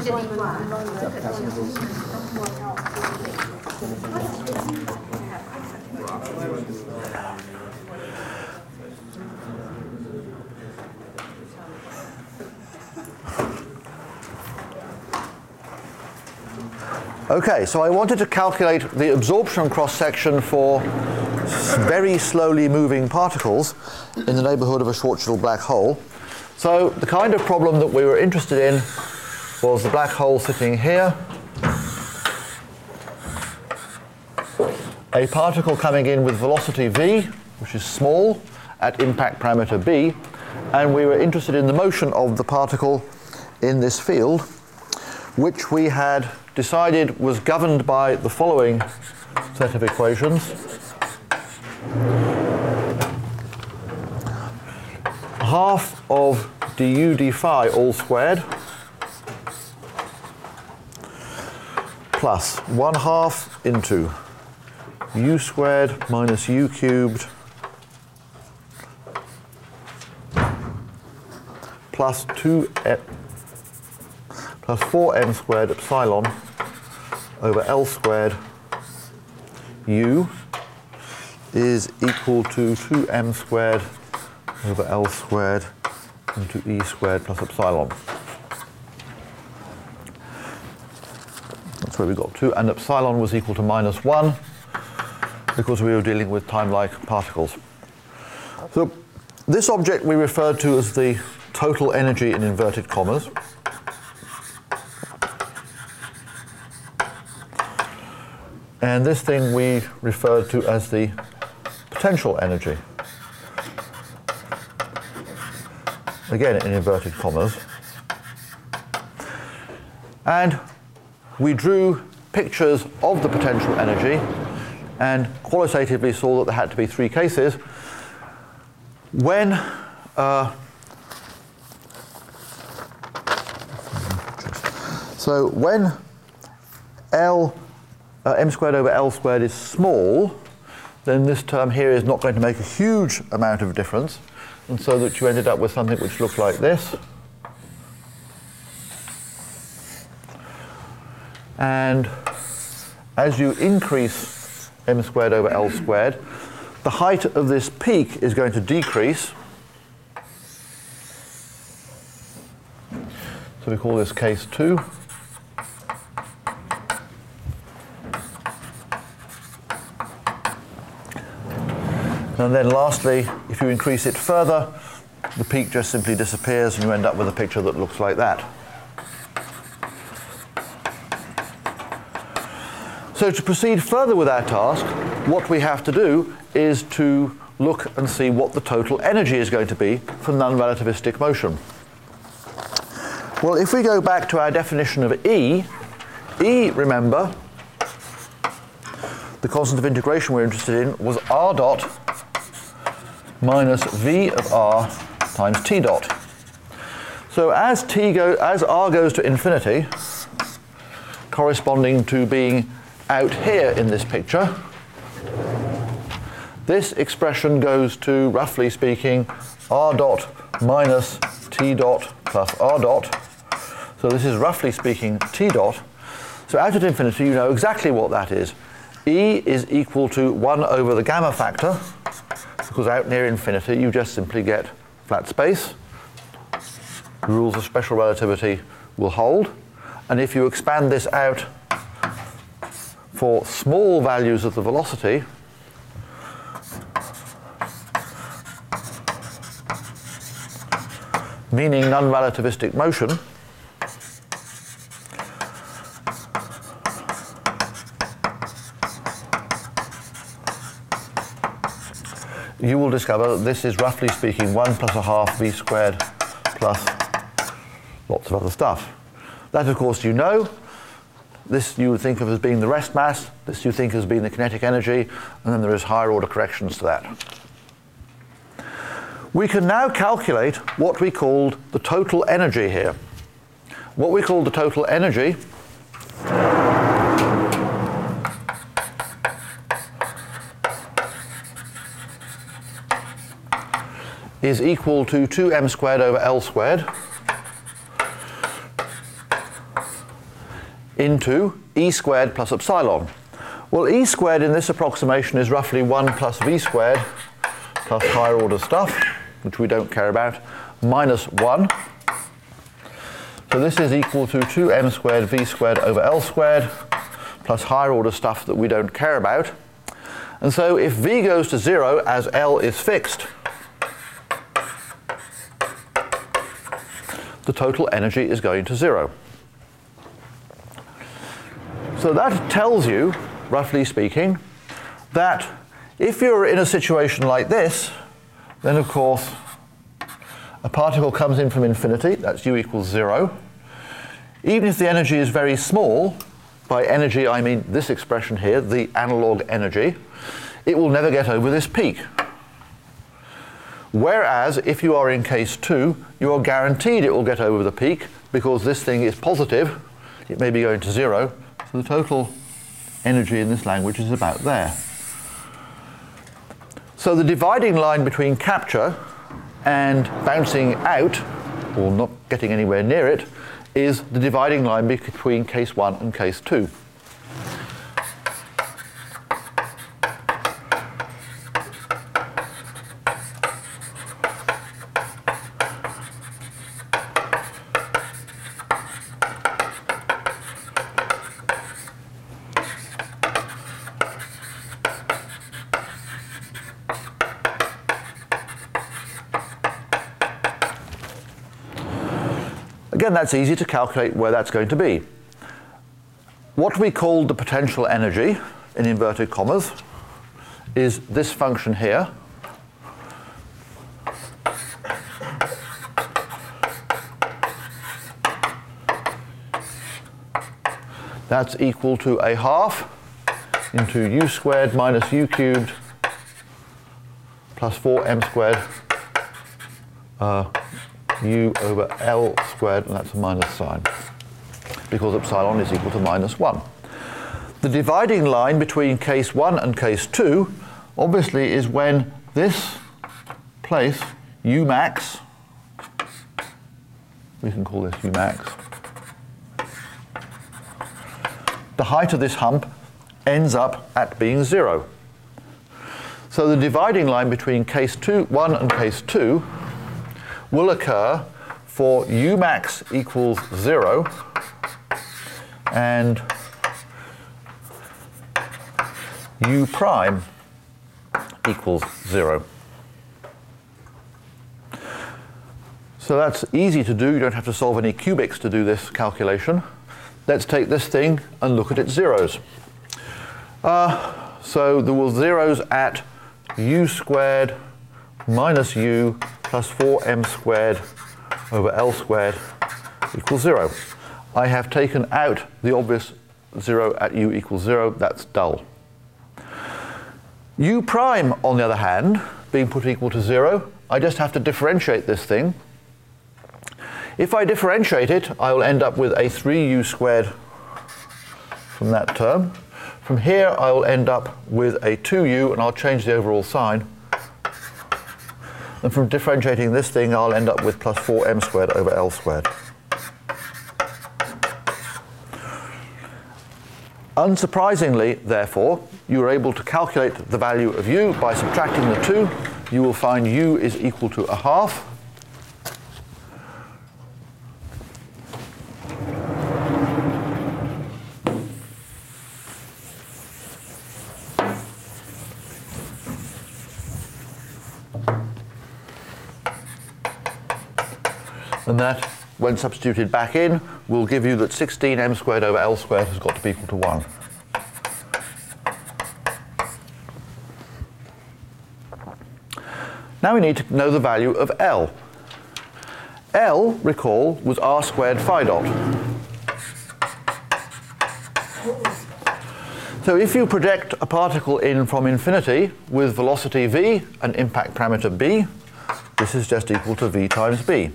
จะดีกว่า Okay, so I wanted to calculate the absorption cross-section for very slowly moving particles in the neighborhood of a Schwarzschild black hole. So the kind of problem that we were interested in was the black hole sitting here, a particle coming in with velocity v, which is small, at impact parameter b, and we were interested in the motion of the particle in this field, which we had decided was governed by the following set of equations. Half of du d phi all squared plus 1/2 into u squared minus u cubed plus 4m squared epsilon over L squared u is equal to 2m squared over L squared into E squared plus epsilon. That's where we got to, and epsilon was equal to -1 because we were dealing with time-like particles. So this object we referred to as the total energy in inverted commas. And this thing we referred to as the potential energy. Again, in inverted commas. And we drew pictures of the potential energy and qualitatively saw that there had to be three cases. When when m squared over L squared is small, then this term here is not going to make a huge amount of difference, and so that you ended up with something which looked like this. And as you increase m squared over L squared, the height of this peak is going to decrease. So we call this case 2. And then lastly, if you increase it further, the peak just simply disappears and you end up with a picture that looks like that. So to proceed further with our task, what we have to do is to look and see what the total energy is going to be for non-relativistic motion. Well, if we go back to our definition of E, remember, the constant of integration we're interested in was r dot minus v of r times t dot. So as r goes to infinity, corresponding to being out here in this picture, this expression goes to, roughly speaking, r dot minus t dot plus r dot. So this is, roughly speaking, t dot. So out at infinity, you know exactly what that is. E is equal to 1 over the gamma factor, because out near infinity you just simply get flat space. The rules of special relativity will hold. And if you expand this out for small values of the velocity, meaning non-relativistic motion, you will discover that this is, roughly speaking, 1 plus 1/2 v squared plus lots of other stuff. That, of course, you know. This you would think of as being the rest mass. This you think as being the kinetic energy. And then there is higher order corrections to that. We can now calculate what we called the total energy here. What we call the total energy is equal to 2m squared over L squared into E squared plus epsilon. Well, E squared in this approximation is roughly 1 plus V squared plus higher order stuff, which we don't care about, minus 1. So this is equal to 2m squared V squared over L squared plus higher order stuff that we don't care about. And so if V goes to 0 as L is fixed, the total energy is going to 0. So that tells you, roughly speaking, that if you're in a situation like this, then of course a particle comes in from infinity, that's u equals 0. Even if the energy is very small, by energy I mean this expression here, the analog energy, it will never get over this peak. Whereas if you are in case 2, you are guaranteed it will get over the peak because this thing is positive, it may be going to 0, so the total energy in this language is about there. So the dividing line between capture and bouncing out, or not getting anywhere near it, is the dividing line between case 1 and case 2. Again, that's easy to calculate where that's going to be. What we call the potential energy, in inverted commas, is this function here. That's equal to a half into u squared minus u cubed plus 4m squared u over L squared, and that's a minus sign, because epsilon is equal to minus 1. The dividing line between case 1 and case 2 obviously is when this place, u max, we can call this u max, the height of this hump ends up at being 0. So the dividing line between case 1 and case 2 will occur for u max equals 0 and u prime equals 0. So that's easy to do. You don't have to solve any cubics to do this calculation. Let's take this thing and look at its zeros. So there will zeros at u squared minus u plus 4m squared over L squared equals 0. I have taken out the obvious 0 at u equals 0, that's dull. U prime, on the other hand, being put equal to 0, I just have to differentiate this thing. If I differentiate it, I will end up with a 3u squared from that term. From here, I will end up with a 2u, and I'll change the overall sign. And from differentiating this thing, I'll end up with plus 4m squared over L squared. Unsurprisingly, therefore, you are able to calculate the value of u by subtracting the 2. You will find u is equal to a half. And that, when substituted back in, will give you that 16m squared over L squared has got to be equal to 1. Now we need to know the value of L. L, recall, was r squared phi dot. So if you project a particle in from infinity with velocity v and impact parameter b, this is just equal to v times b,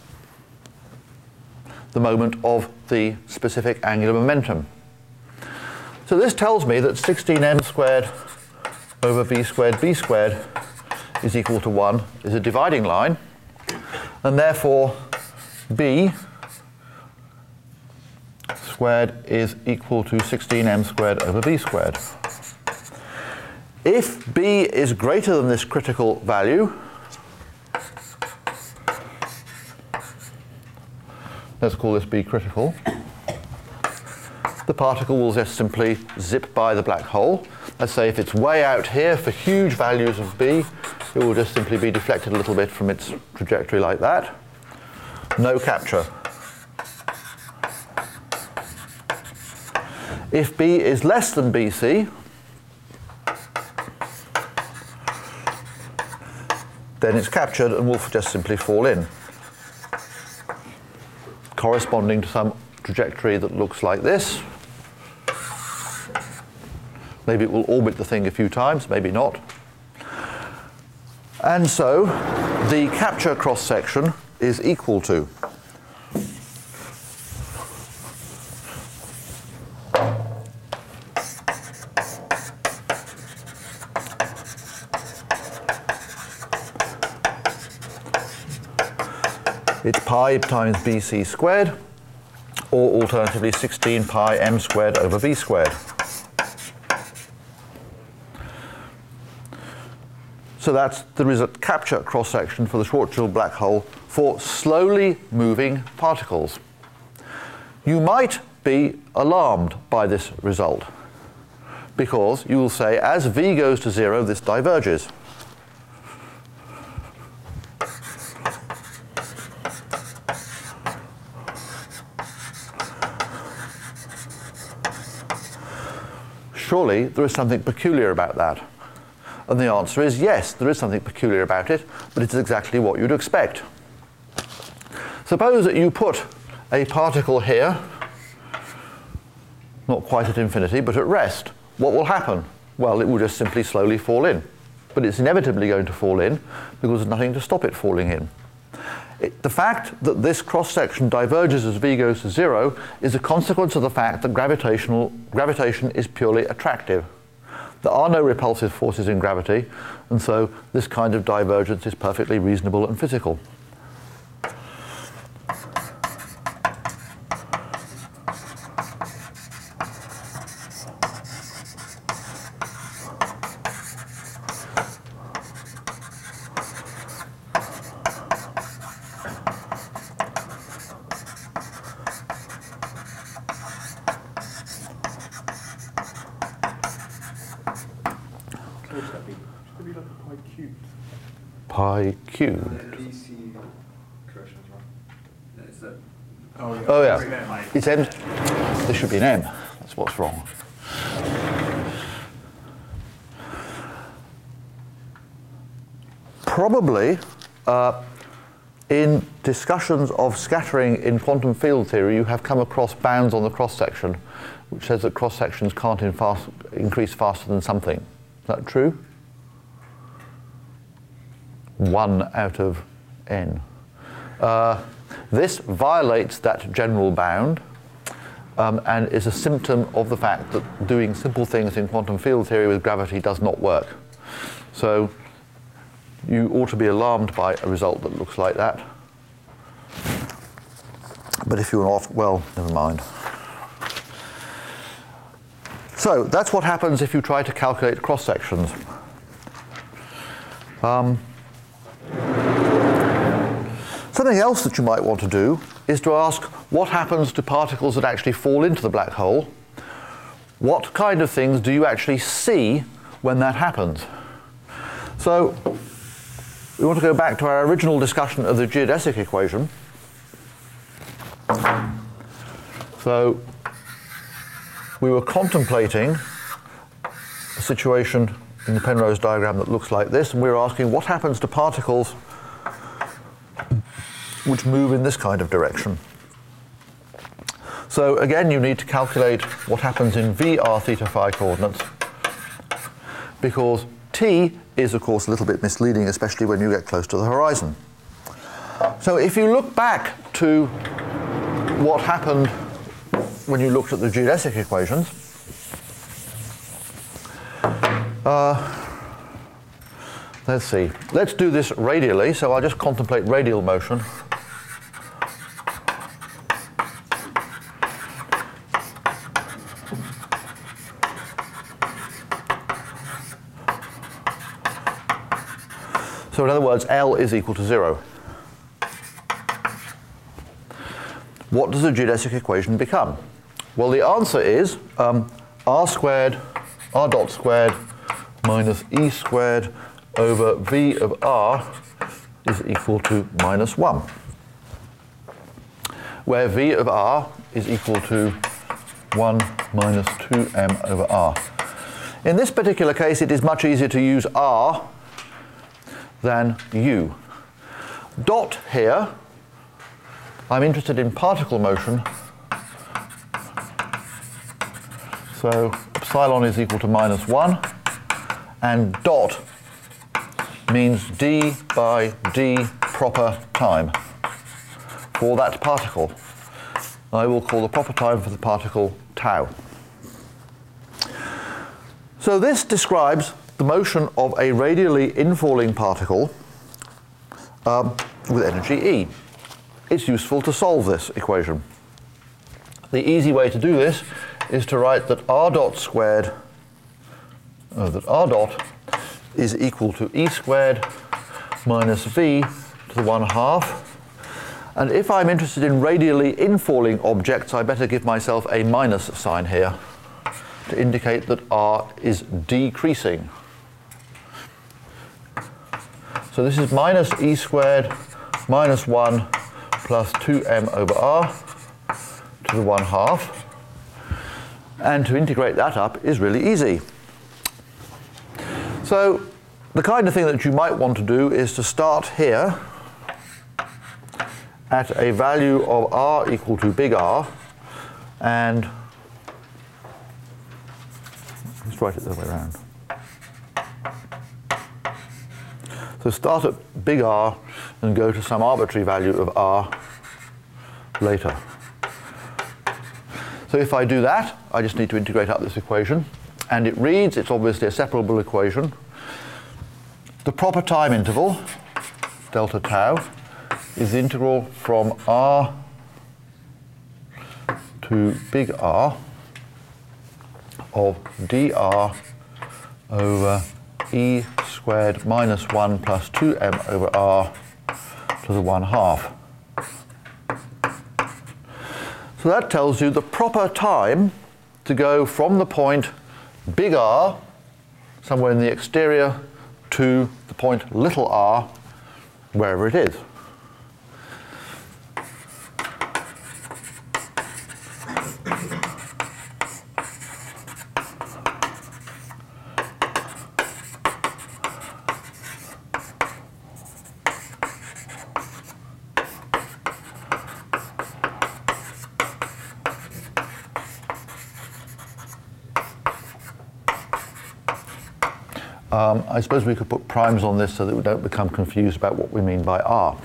the moment of the specific angular momentum. So this tells me that 16m squared over v squared b squared is equal to 1 is a dividing line, and therefore b squared is equal to 16m squared over v squared. If b is greater than this critical value, let's call this b critical, the particle will just simply zip by the black hole. Let's say if it's way out here for huge values of b, it will just simply be deflected a little bit from its trajectory like that. No capture. If b is less than bc, then it's captured and will just simply fall in, corresponding to some trajectory that looks like this. Maybe it will orbit the thing a few times, maybe not. And so the capture cross-section is equal to it's pi times bc squared, or alternatively 16 pi m squared over v squared. So there is a capture cross-section for the Schwarzschild black hole for slowly moving particles. You might be alarmed by this result, because you will say, as v goes to 0, this diverges. Surely there is something peculiar about that. And the answer is yes, there is something peculiar about it, but it's exactly what you'd expect. Suppose that you put a particle here, not quite at infinity, but at rest. What will happen? Well, it will just simply slowly fall in. But it's inevitably going to fall in because there's nothing to stop it falling in. The fact that this cross-section diverges as v goes to 0 is a consequence of the fact that gravitation is purely attractive. There are no repulsive forces in gravity, and so this kind of divergence is perfectly reasonable and physical. Pi cubed. Oh yeah, it's m. This should be an m. That's what's wrong. Probably, in discussions of scattering in quantum field theory, you have come across bounds on the cross-section, which says that cross-sections can't increase faster than something. Is that true? 1 out of n. This violates that general bound and is a symptom of the fact that doing simple things in quantum field theory with gravity does not work. So you ought to be alarmed by a result that looks like that. But if you're not, well, never mind. So that's what happens if you try to calculate cross-sections. Something else that you might want to do is to ask what happens to particles that actually fall into the black hole. What kind of things do you actually see when that happens? So we want to go back to our original discussion of the geodesic equation. So we were contemplating a situation in the Penrose diagram that looks like this, and we were asking what happens to particles which move in this kind of direction. So again, you need to calculate what happens in VR theta phi coordinates, because t is of course a little bit misleading, especially when you get close to the horizon. So if you look back to what happened when you looked at the geodesic equations, let's see, let's do this radially, so I'll just contemplate radial motion. So in other words, L is equal to 0. What does the geodesic equation become? Well, the answer is r squared, r dot squared minus E squared over V of r is equal to minus 1, where V of r is equal to 1 minus 2m over r. In this particular case, it is much easier to use r than u. Dot here, I'm interested in particle motion, so epsilon is equal to minus 1, and dot means d by d proper time for that particle. I will call the proper time for the particle tau. So this describes the motion of a radially infalling particle with energy E. It's useful to solve this equation. The easy way to do this is to write that r dot squared, that r dot is equal to E squared minus V to the 1/2. And if I'm interested in radially infalling objects, I better give myself a minus sign here to indicate that r is decreasing. So this is minus E squared minus 1 plus 2m over r to the 1/2. And to integrate that up is really easy. So the kind of thing that you might want to do is to start here at a value of r equal to big R, and let's write it the other way around. So start at big R and go to some arbitrary value of r later. So if I do that, I just need to integrate up this equation, and it reads, it's obviously a separable equation, the proper time interval, delta tau, is the integral from r to big R of dr over E squared minus 1 plus 2m over r to the 1/2. So that tells you the proper time to go from the point big R, somewhere in the exterior, to the point little r, wherever it is. I suppose we could put primes on this so that we don't become confused about what we mean by R.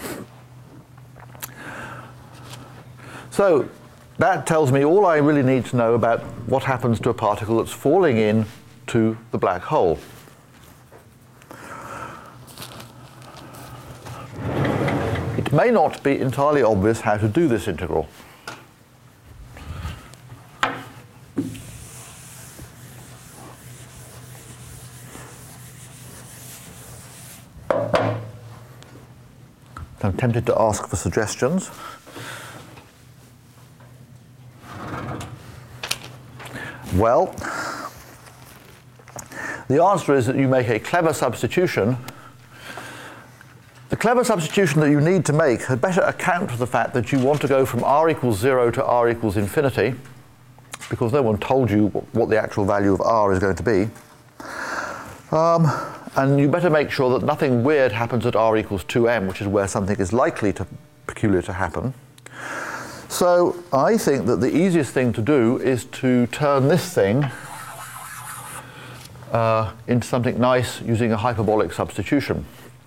So that tells me all I really need to know about what happens to a particle that's falling in to the black hole. It may not be entirely obvious how to do this integral. I'm tempted to ask for suggestions. Well, the answer is that you make a clever substitution. The clever substitution that you need to make had better account for the fact that you want to go from r equals 0 to r equals infinity, because no one told you what the actual value of r is going to be. And you better make sure that nothing weird happens at r equals 2m, which is where something is likely to peculiar to happen. So I think that the easiest thing to do is to turn this thing into something nice using a hyperbolic substitution.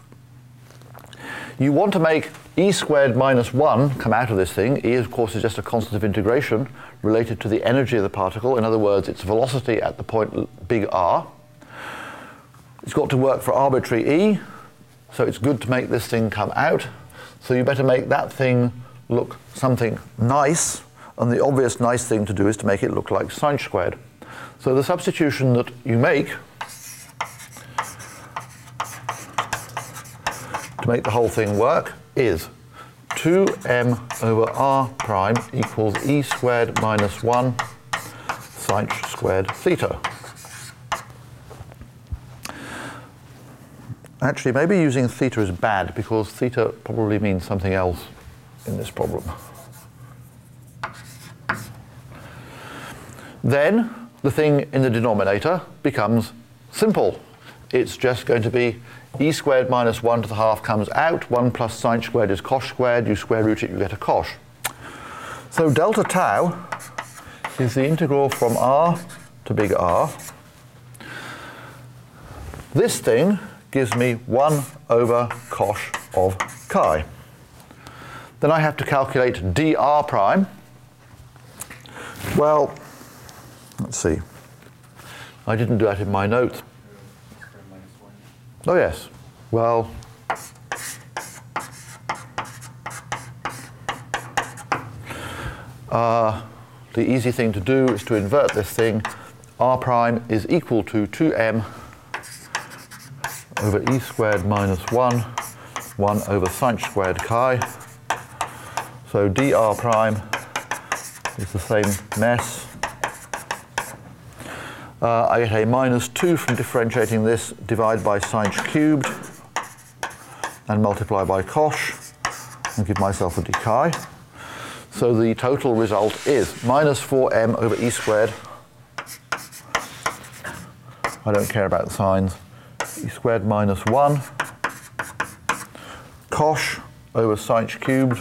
You want to make E squared minus 1 come out of this thing. E, of course, is just a constant of integration related to the energy of the particle. In other words, its velocity at the point big R. It's got to work for arbitrary E, so it's good to make this thing come out. So you better make that thing look something nice, and the obvious nice thing to do is to make it look like sine squared. So the substitution that you make to make the whole thing work is 2m over r prime equals e squared minus 1 sinh squared theta. Actually, maybe using theta is bad because theta probably means something else in this problem. Then the thing in the denominator becomes simple. It's just going to be e squared minus 1 to the half comes out, 1 plus sinh squared is cosh squared, you square root it, you get a cosh. So delta tau is the integral from r to big R. This thing gives me 1 over cosh of chi. Then I have to calculate dr prime. Well, let's see. I didn't do that in my notes. Oh yes. Well, the easy thing to do is to invert this thing. R prime is equal to 2m over e squared minus 1 over sinh squared chi. So dr prime is the same mess. I get a minus 2 from differentiating this, divide by sinh cubed, and multiply by cosh, and give myself a d chi. So the total result is minus 4m over e squared. I don't care about the signs. E squared minus 1 cosh over sinh cubed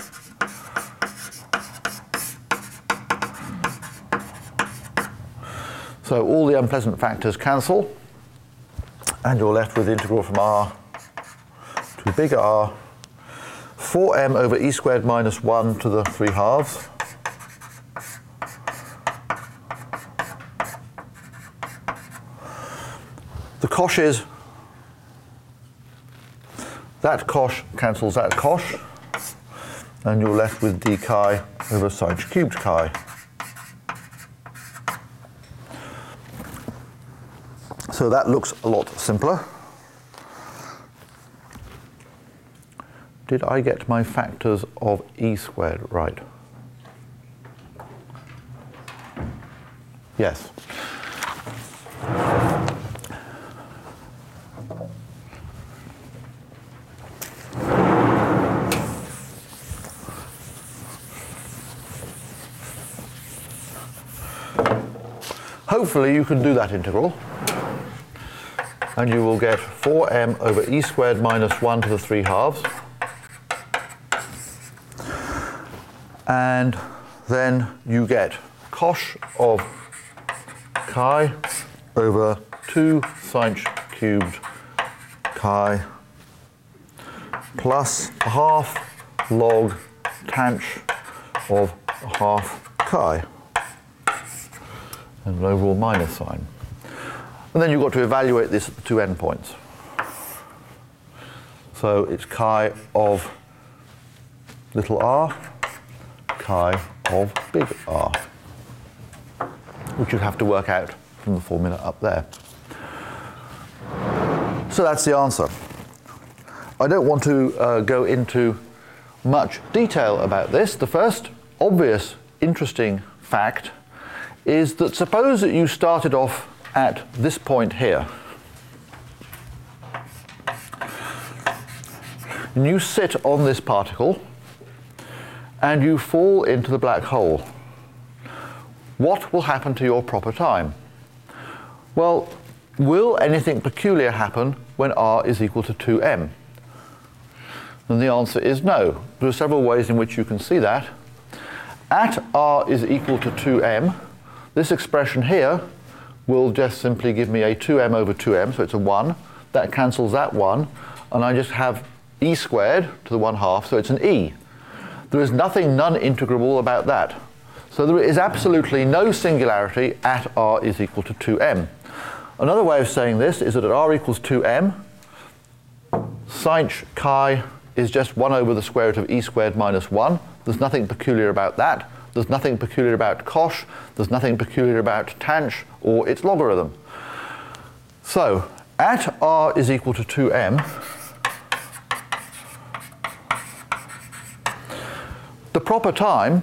so all the unpleasant factors cancel and you're left with the integral from r to big R 4m over e squared minus 1 to the 3 halves the coshes. That cosh cancels that cosh, and you're left with d chi over sinh cubed chi. So that looks a lot simpler. Did I get my factors of e squared right? Yes. Hopefully you can do that integral, and you will get 4m over e squared minus 1 to the 3 halves, and then you get cosh of chi over 2 sinh cubed chi plus a half log tanh of a half chi, and an overall minus sign. And then you've got to evaluate this at the two endpoints. So it's chi of little r, chi of big R, which you have to work out from the formula up there. So that's the answer. I don't want to go into much detail about this. The first obvious, interesting fact is that suppose that you started off at this point here, and you sit on this particle, and you fall into the black hole. What will happen to your proper time? Well, will anything peculiar happen when r is equal to 2m? And the answer is no. There are several ways in which you can see that. At r is equal to 2m, this expression here will just simply give me a 2m over 2m, so it's a 1. That cancels that 1, and I just have e squared to the 1/2, so it's an e. There is nothing non-integrable about that. So there is absolutely no singularity at r is equal to 2m. Another way of saying this is that at r equals 2m, sinh chi is just 1 over the square root of e squared minus 1. There's nothing peculiar about that. There's nothing peculiar about cosh. There's nothing peculiar about tanh or its logarithm. So at r is equal to 2m, proper time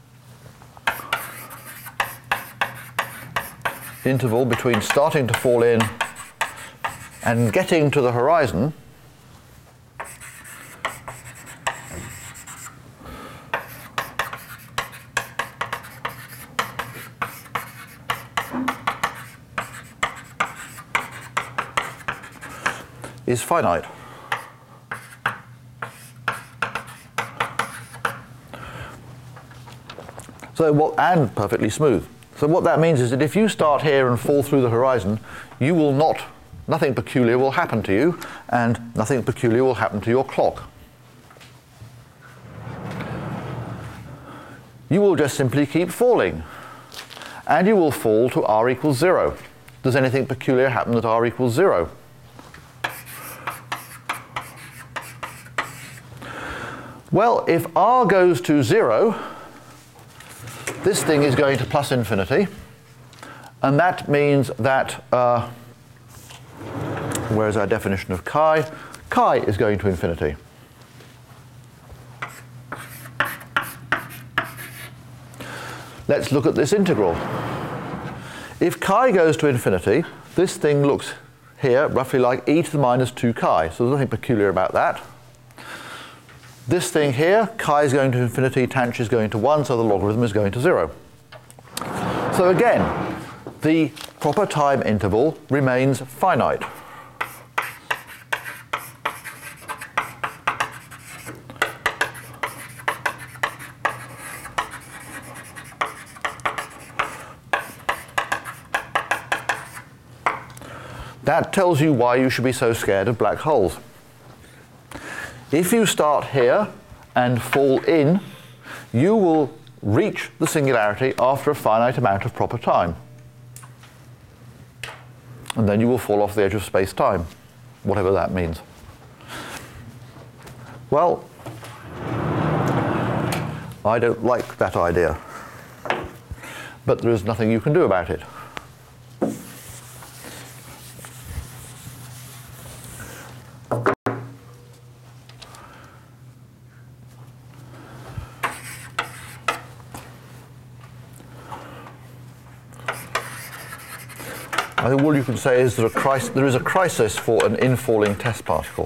interval between starting to fall in and getting to the horizon is finite. So and perfectly smooth. So what that means is that if you start here and fall through the horizon, you will nothing peculiar will happen to you, and nothing peculiar will happen to your clock. You will just simply keep falling, and you will fall to r equals 0. Does anything peculiar happen at r equals 0? Well, if r goes to 0, this thing is going to plus infinity, and that means that, where's our definition of chi? Chi is going to infinity. Let's look at this integral. If chi goes to infinity, this thing looks here roughly like e to the minus 2 chi, so there's nothing peculiar about that. This thing here, chi is going to infinity, tangent is going to 1, so the logarithm is going to 0. So again, the proper time interval remains finite. That tells you why you should be so scared of black holes. If you start here and fall in, you will reach the singularity after a finite amount of proper time. And then you will fall off the edge of space-time, whatever that means. Well, I don't like that idea, but there is nothing you can do about it. I think all you can say is that there is a crisis for an infalling test particle.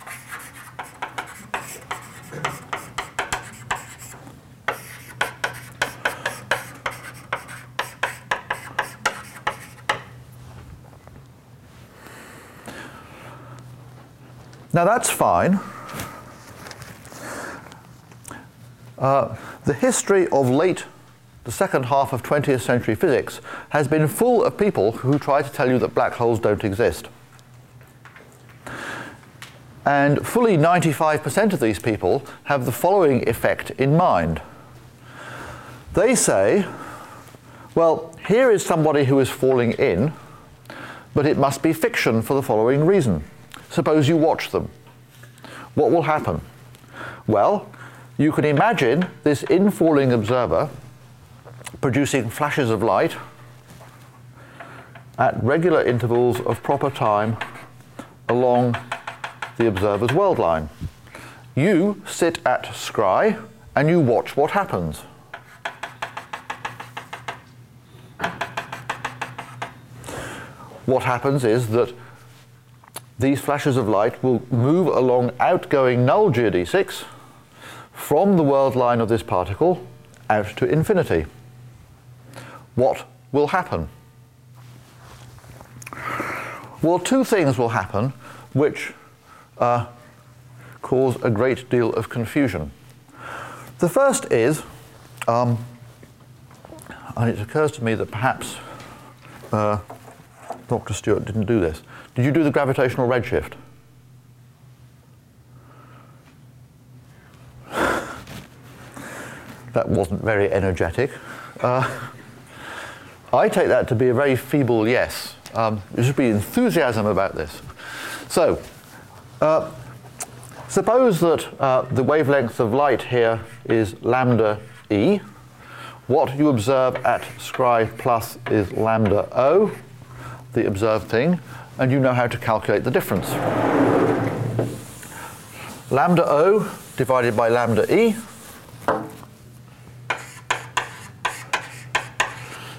Now that's fine. The history of the second half of 20th century physics has been full of people who try to tell you that black holes don't exist. And fully 95% of these people have the following effect in mind. They say, well, here is somebody who is falling in, but it must be fiction for the following reason. Suppose you watch them. What will happen? Well, you can imagine this infalling observer producing flashes of light at regular intervals of proper time along the observer's world line. You sit at scry and you watch what happens. What happens is that these flashes of light will move along outgoing null geodesics from the world line of this particle out to infinity. What will happen? Well, two things will happen which cause a great deal of confusion. The first is, and it occurs to me that perhaps Dr. Stewart didn't do this. Did you do the gravitational redshift? That wasn't very energetic. I take that to be a very feeble yes. There should be enthusiasm about this. So, suppose that the wavelength of light here is lambda e. What you observe at scry plus is lambda O, the observed thing, and you know how to calculate the difference. Lambda O divided by lambda E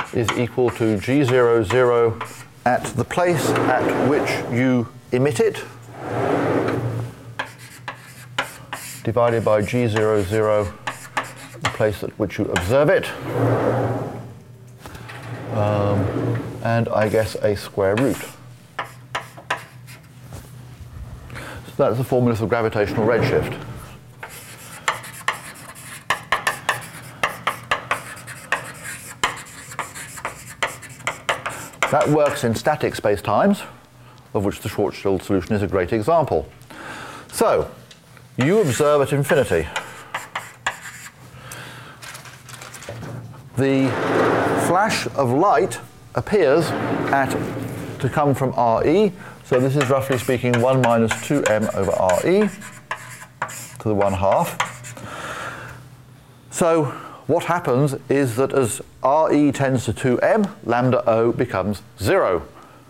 is equal to G0, 0 at the place at which you emit it, divided by G0, 0, the place at which you observe it, and I guess a square root. So that's the formula for gravitational redshift. That works in static spacetimes, of which the Schwarzschild solution is a great example. So, you observe at infinity. The flash of light appears to come from RE, so this is roughly speaking 1 minus 2m over RE to the 1/2. So what happens is that as RE tends to 2m, lambda O becomes 0.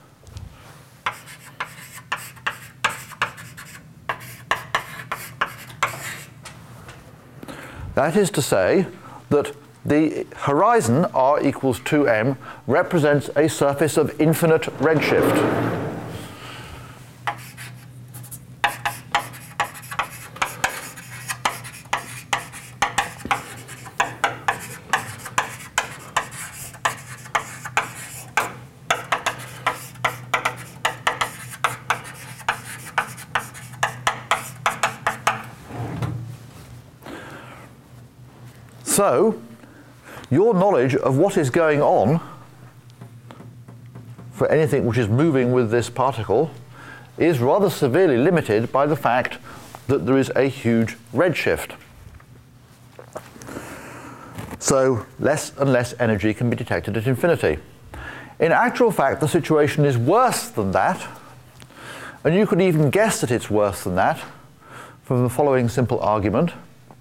That is to say that the horizon, r equals 2m, represents a surface of infinite redshift. So, your knowledge of what is going on for anything which is moving with this particle is rather severely limited by the fact that there is a huge redshift. So, less and less energy can be detected at infinity. In actual fact, the situation is worse than that, and you could even guess that it's worse than that from the following simple argument.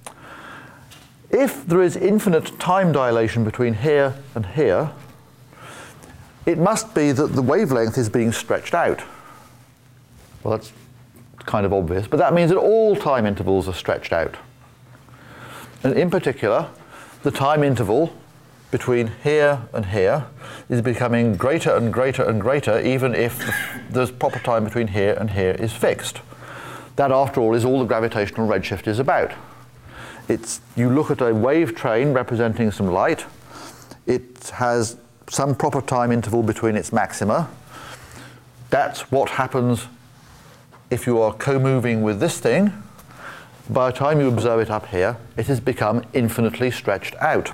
If there is infinite time dilation between here and here, it must be that the wavelength is being stretched out. Well, that's kind of obvious, but that means that all time intervals are stretched out. And in particular, the time interval between here and here is becoming greater and greater and greater, even if the proper time between here and here is fixed. That, after all, is all the gravitational redshift is about. You look at a wave train representing some light. It has some proper time interval between its maxima. That's what happens if you are co-moving with this thing. By the time you observe it up here, it has become infinitely stretched out.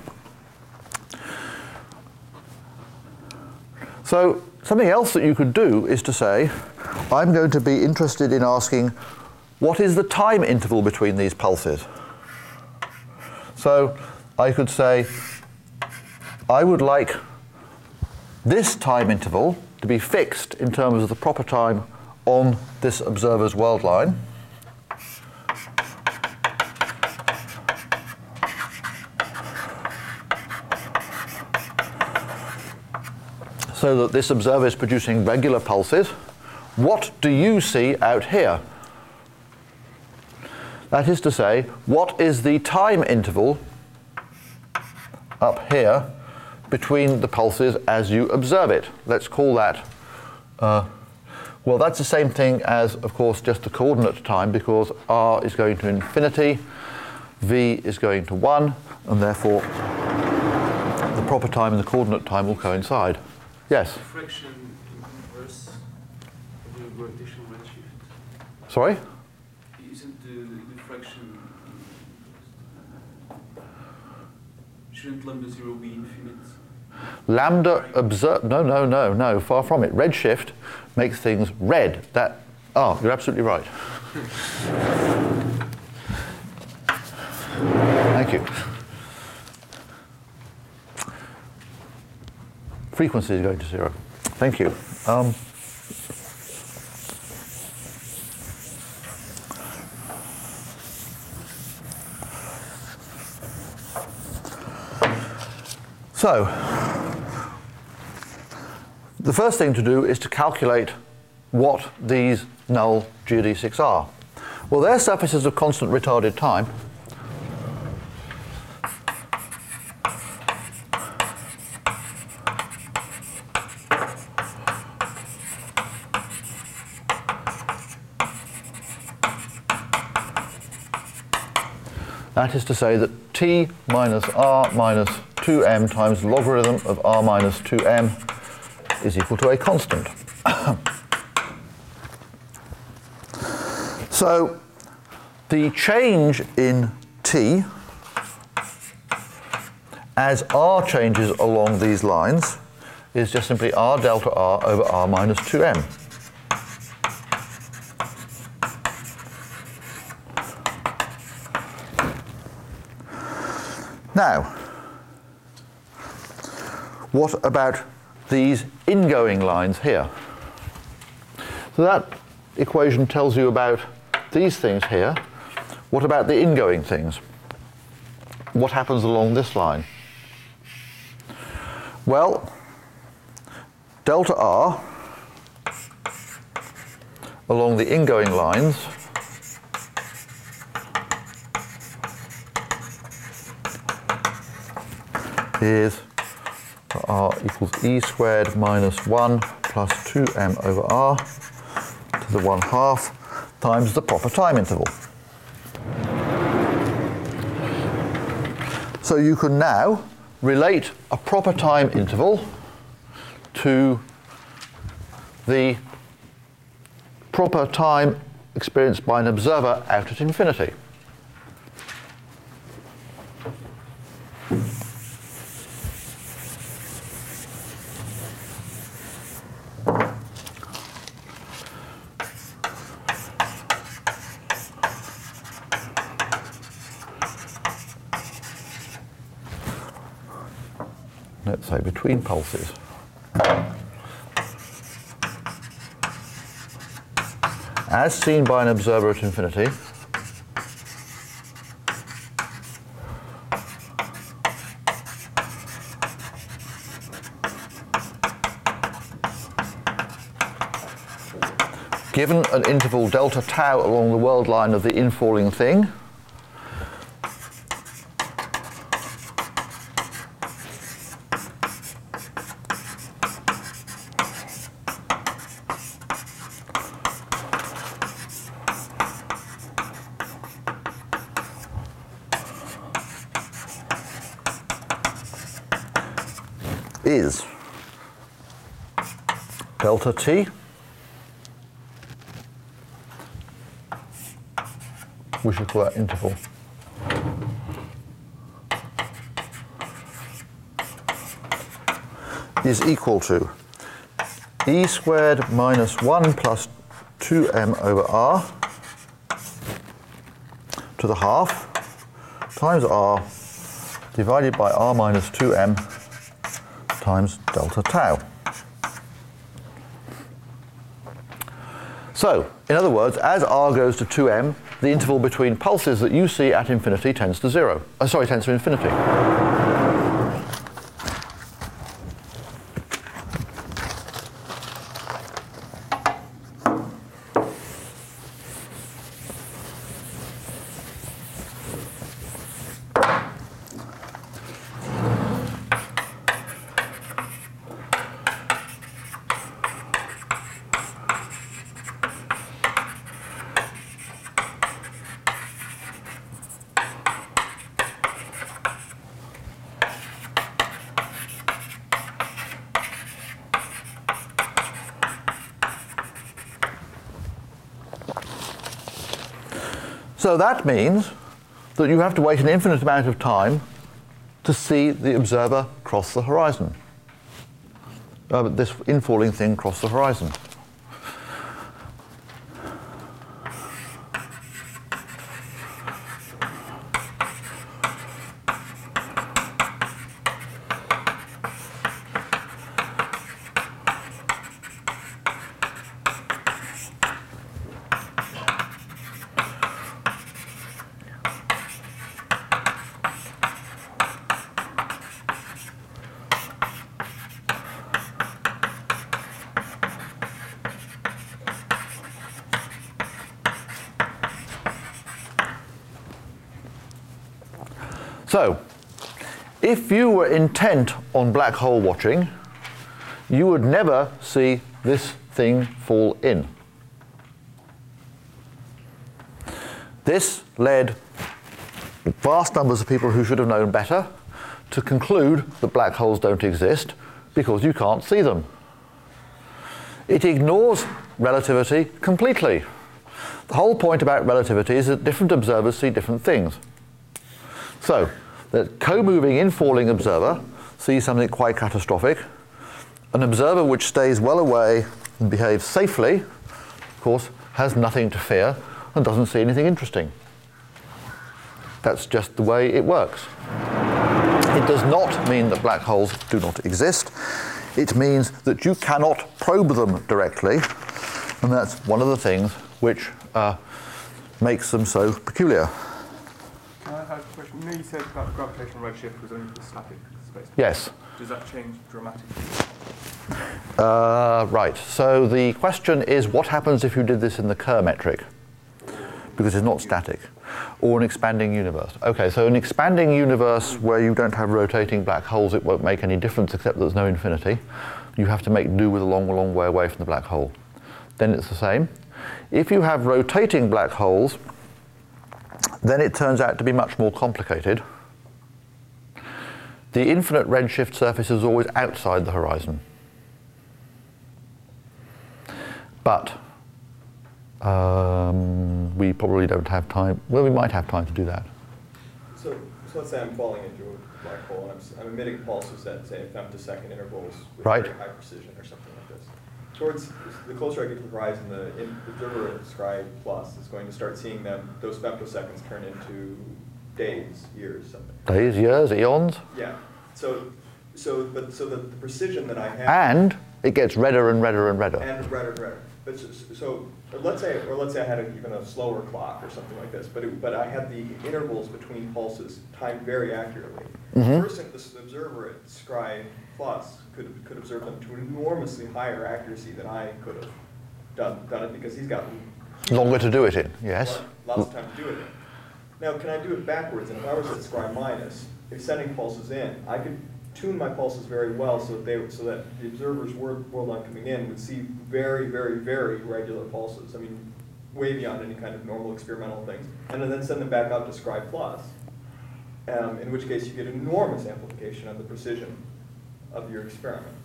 So something else that you could do is to say, I'm going to be interested in asking, what is the time interval between these pulses? So I could say, I would like this time interval to be fixed in terms of the proper time on this observer's world line. So that this observer is producing regular pulses. What do you see out here? That is to say, what is the time interval up here between the pulses as you observe it? Let's call that, well, that's the same thing as, of course, just the coordinate time, because r is going to infinity, v is going to 1, and therefore the proper time and the coordinate time will coincide. Yes? Diffraction inverse of the gravitational redshift. Sorry? Isn't the diffraction, shouldn't lambda 0 be infinite? Lambda no, far from it. Redshift makes things red. You're absolutely right. Thank you. Frequency is going to 0. Thank you. So, the first thing to do is to calculate what these null geodesics are. Well, they're surfaces of constant retarded time. That is to say that t minus r minus 2m times logarithm of r minus 2m is equal to a constant. So the change in t as r changes along these lines is just simply r delta r over r minus 2m. Now, what about these ingoing lines here? So that equation tells you about these things here. What about the ingoing things? What happens along this line? Well, delta r along the ingoing lines is r equals e squared minus 1 plus 2m over r to the 1/2 times the proper time interval. So you can now relate a proper time interval to the proper time experienced by an observer out at infinity. Let's say between pulses. As seen by an observer at infinity, given an interval delta tau along the world line of the infalling thing, is delta t, we should call that interval, is equal to e squared minus 1 plus 2m over r to the 1/2 times r divided by r minus 2m times delta tau. So, in other words, as r goes to 2m, the interval between pulses that you see at infinity tends to zero. Tends to infinity. So that means that you have to wait an infinite amount of time to see the observer cross the horizon. This infalling thing cross the horizon. So, if you were intent on black hole watching, you would never see this thing fall in. This led vast numbers of people who should have known better to conclude that black holes don't exist because you can't see them. It ignores relativity completely. The whole point about relativity is that different observers see different things. So, the co-moving infalling observer sees something quite catastrophic. An observer which stays well away and behaves safely, of course, has nothing to fear and doesn't see anything interesting. That's just the way it works. It does not mean that black holes do not exist. It means that you cannot probe them directly, and that's one of the things which makes them so peculiar. Can I have a question? You know, you said that gravitational redshift was only for static space. Yes. Does that change dramatically? Right. So the question is, what happens if you did this in the Kerr metric? Because it's not static. Or an expanding universe. Okay, so an expanding universe where you don't have rotating black holes, it won't make any difference except that there's no infinity. You have to make do with a long, long way away from the black hole. Then it's the same. If you have rotating black holes, then it turns out to be much more complicated. The infinite redshift surface is always outside the horizon. But we probably don't have time. Well, we might have time to do that. So let's say I'm falling into a black hole and I'm emitting pulses at, say, femtosecond intervals with right. very high precision or something like this. Towards the closer I get to the horizon, the observer at Scry Plus is going to start seeing those femtoseconds turn into days, years, something. Days, years, eons. Yeah. So the precision that I have. And it gets redder and redder and redder. And redder and redder. But so let's say I had even a slower clock or something like this, but I had the intervals between pulses timed very accurately. Mm-hmm. The person, this observer at Scry Plus could observe them to an enormously higher accuracy than I could have done it because he's got longer to do it in. Yes. Lots of time to do it in. Now, can I do it backwards? And if I was at Scry minus, if sending pulses in, I could tune my pulses very well so that the observer's world on coming in would see very, very, very regular pulses. I mean, way beyond any kind of normal experimental things. And then send them back out to Scry Plus, in which case you get enormous amplification of the precision of your experiment.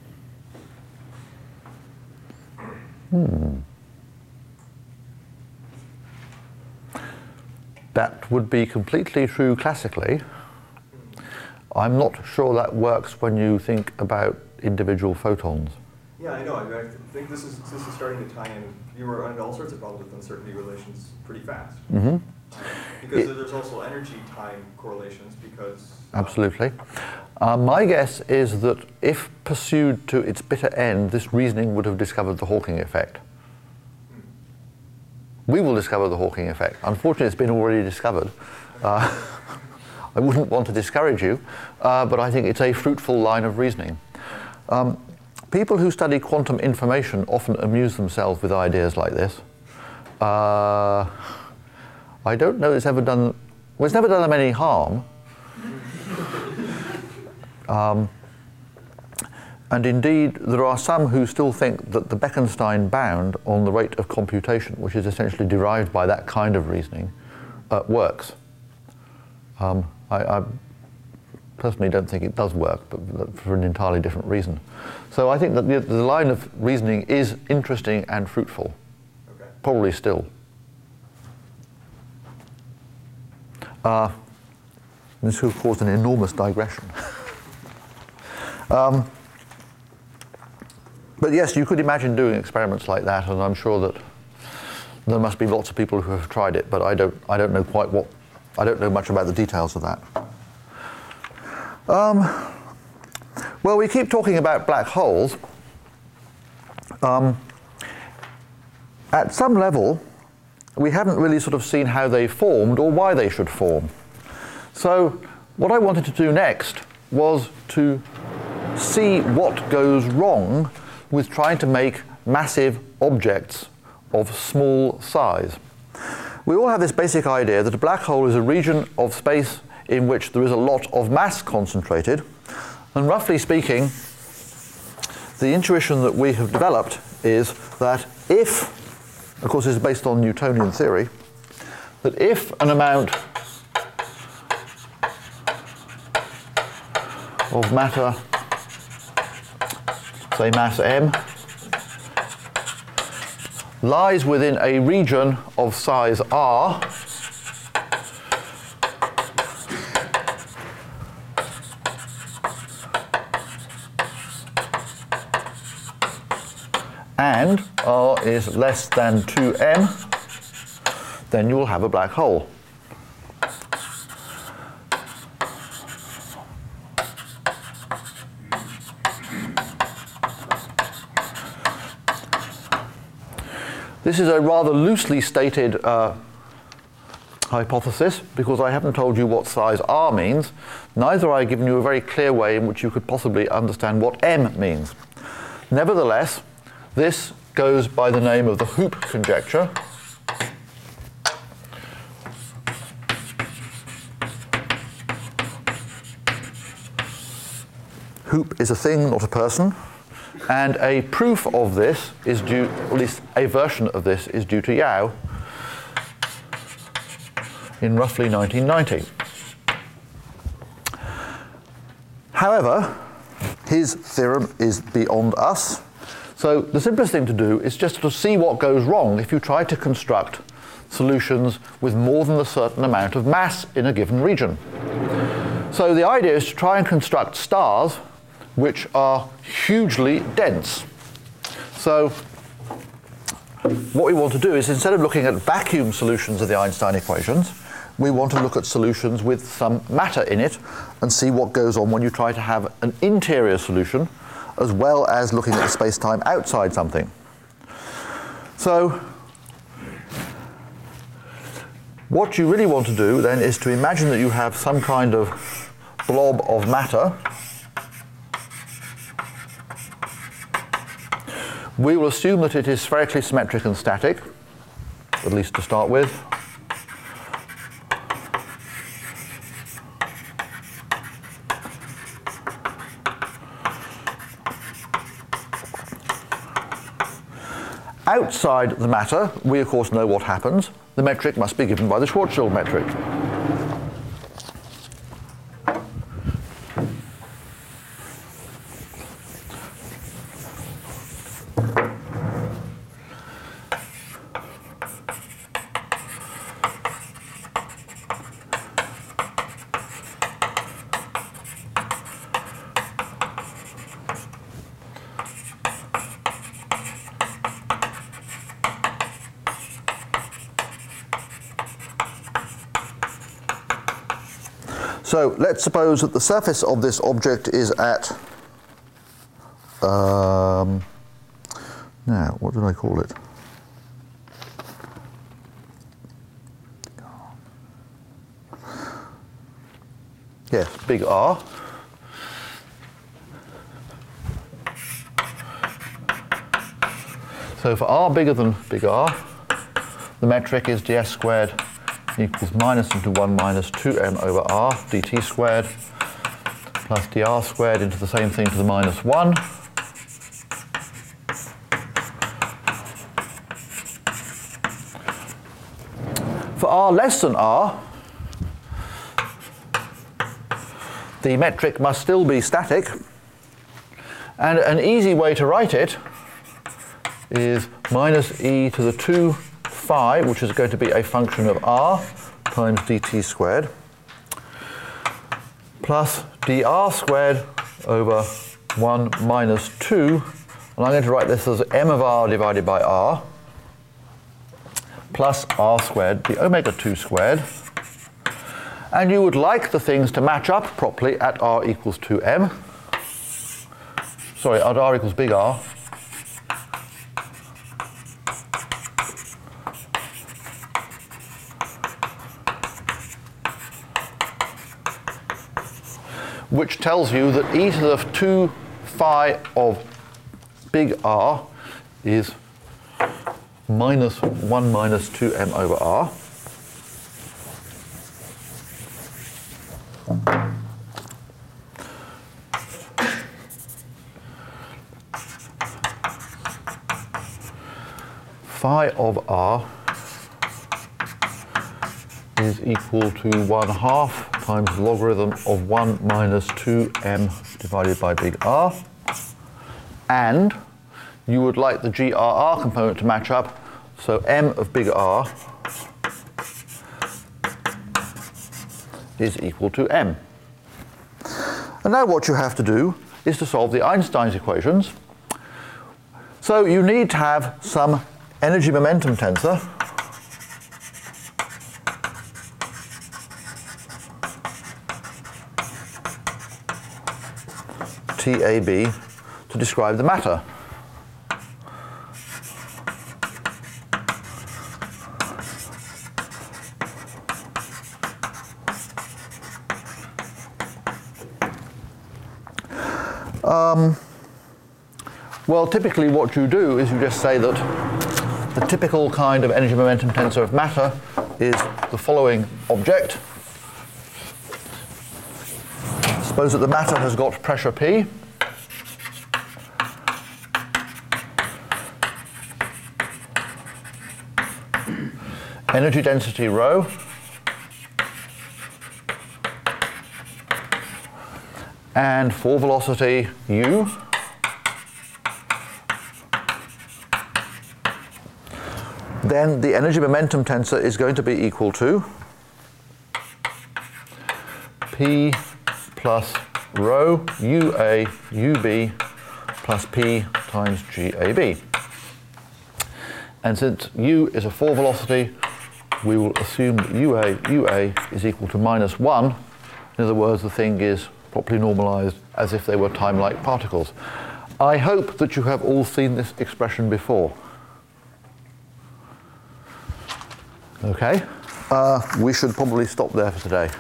That would be completely true classically. I'm not sure that works when you think about individual photons. Yeah, I know. I think this is starting to tie in. You were under all sorts of problems with uncertainty relations pretty fast. Mm-hmm. Because there's also energy-time correlations because... Absolutely. My guess is that if pursued to its bitter end, this reasoning would have discovered the Hawking effect. We will discover the Hawking effect. Unfortunately, it's been already discovered. I wouldn't want to discourage you, but I think it's a fruitful line of reasoning. People who study quantum information often amuse themselves with ideas like this. I don't know it's ever done, well, it's never done them any harm. And indeed, there are some who still think that the Bekenstein bound on the rate of computation, which is essentially derived by that kind of reasoning, works. I personally don't think it does work, but for an entirely different reason. So I think that the line of reasoning is interesting and fruitful, okay. Probably still. This will cause an enormous digression. But yes, you could imagine doing experiments like that, and I'm sure that there must be lots of people who have tried it, but I don't know quite what. I don't know much about the details of that. Well, we keep talking about black holes. At some level, we haven't really sort of seen how they formed or why they should form. So what I wanted to do next was to see what goes wrong with trying to make massive objects of small size. We all have this basic idea that a black hole is a region of space in which there is a lot of mass concentrated, and roughly speaking, the intuition that we have developed is that if, of course this is based on Newtonian theory, that if an amount of matter, say mass m, lies within a region of size r and r is less than 2m, then you will have a black hole. This is a rather loosely stated hypothesis because I haven't told you what size r means. Neither have I given you a very clear way in which you could possibly understand what m means. Nevertheless, this goes by the name of the Hoop conjecture. Hoop is a thing, not a person. And a proof of this is due, or at least a version of this is due to Yau in roughly 1990. However, his theorem is beyond us. So the simplest thing to do is just to see what goes wrong if you try to construct solutions with more than a certain amount of mass in a given region. So the idea is to try and construct stars which are hugely dense. So what we want to do is, instead of looking at vacuum solutions of the Einstein equations, we want to look at solutions with some matter in it and see what goes on when you try to have an interior solution as well as looking at the space-time outside something. So what you really want to do then is to imagine that you have some kind of blob of matter. We will assume that it is spherically symmetric and static, at least to start with. Outside the matter, we of course know what happens. The metric must be given by the Schwarzschild metric. So let's suppose that the surface of this object is at, now what did I call it? Yes, big R. So for R bigger than big R, the metric is ds squared equals minus into 1 minus 2m over r dt squared plus dr squared into the same thing to the minus 1. For r less than r, the metric must still be static, and an easy way to write it is minus e to the 2 phi, which is going to be a function of r times dt squared, plus dr squared over 1 minus 2, and I'm going to write this as m of r divided by r, plus r squared, the omega 2 squared. And you would like the things to match up properly at r equals 2m. Sorry, at r equals big R. Which tells you that e to the 2 phi of big R is minus 1 minus 2m over r. Phi of r is equal to 1/2 times the logarithm of 1 minus 2m divided by big R. And you would like the GRR component to match up, so m of big R is equal to m. And now what you have to do is to solve the Einstein's equations. So you need to have some energy momentum tensor TAB to describe the matter. Well, typically what you do is you just say that the typical kind of energy momentum tensor of matter is the following object. Suppose that the matter has got pressure P. Energy density rho. And for velocity u. Then the energy momentum tensor is going to be equal to P plus rho UA UB plus P times GAB. And since U is a 4 velocity, we will assume that UA is equal to minus 1. In other words, the thing is properly normalized as if they were time-like particles. I hope that you have all seen this expression before. Okay, we should probably stop there for today.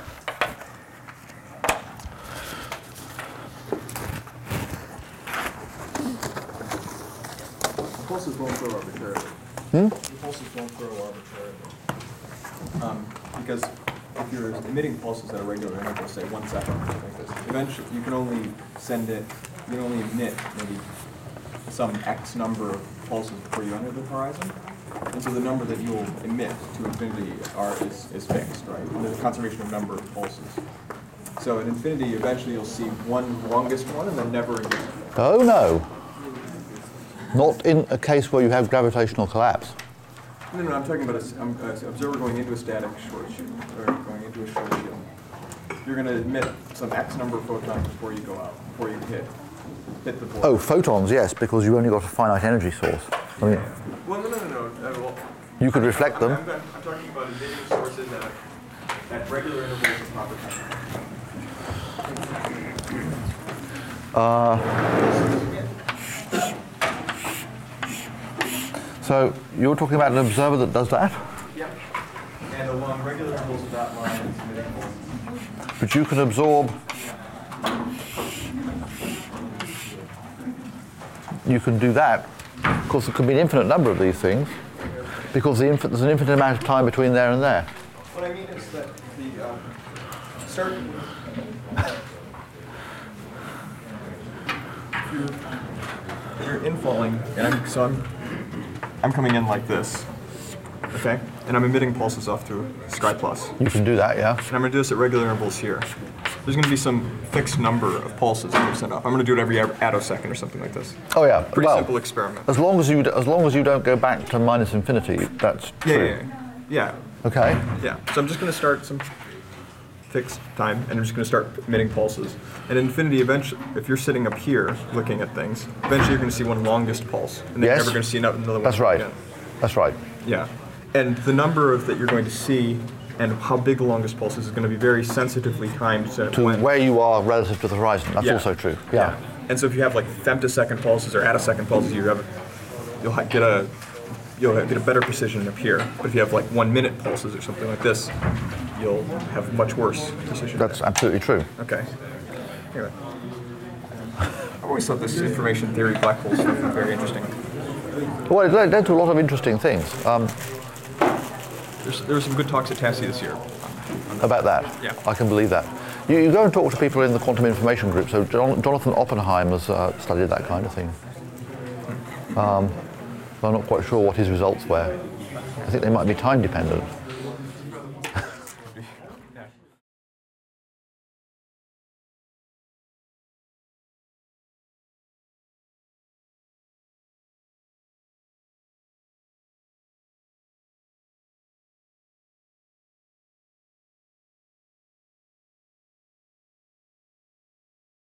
The pulses won't grow arbitrarily. The pulses won't grow arbitrarily. Because if you're emitting pulses at a regular interval, say 1 second, or something like this, eventually you can only emit maybe some X number of pulses before you enter the horizon. And so the number that you'll emit to infinity is fixed, right? And there's a conservation of number of pulses. So at infinity, eventually you'll see one longest one and then never again. Oh no, not in a case where you have gravitational collapse. No, I'm talking about an observer going into a static short shoot, or going into a short shoot. You're going to emit some X number of photons before you go out, before you hit the board. Oh, photons, yes, because you've only got a finite energy source. I mean, Well, no. Well, you could reflect them. I'm talking about emitting sources at regular intervals of proper time. So you're talking about an observer that does that? Yep. And along regular intervals of that line, it's emitting pulses. But you can absorb, you can do that. Of course, there could be an infinite number of these things, because there's an infinite amount of time between there and there. What I mean is that you're infalling, and I'm coming in like this, okay? And I'm emitting pulses off through Sky Plus. You can do that, yeah. And I'm going to do this at regular intervals here. There's going to be some fixed number of pulses that are sent off. I'm going to do it every attosecond or something like this. Oh yeah. Pretty well, simple experiment. As long as you don't go back to minus infinity, that's true. Yeah. Okay. Yeah. So I'm just going to start some fixed time, and I'm just going to start emitting pulses. And at infinity, eventually, if you're sitting up here looking at things, eventually you're going to see one longest pulse, and then you're never going to see another one. That's right. Again. That's right. Yeah. And the number that you're going to see and how big the longest pulse is going to be very sensitively timed to where you are relative to the horizon. That's also true. Yeah. And so if you have like femtosecond pulses or attosecond pulses, you'll get a better precision up here. But if you have like 1 minute pulses or something like this, you'll have much worse precision. That's absolutely true. Okay. Anyway, I've always thought this information theory black hole stuff was very interesting. Well, it led to a lot of interesting things. There were some good talks at TASI this year. About that. Yeah. I can believe that. You go and talk to people in the quantum information group. So Jonathan Oppenheim has studied that kind of thing. I'm not quite sure what his results were. I think they might be time dependent.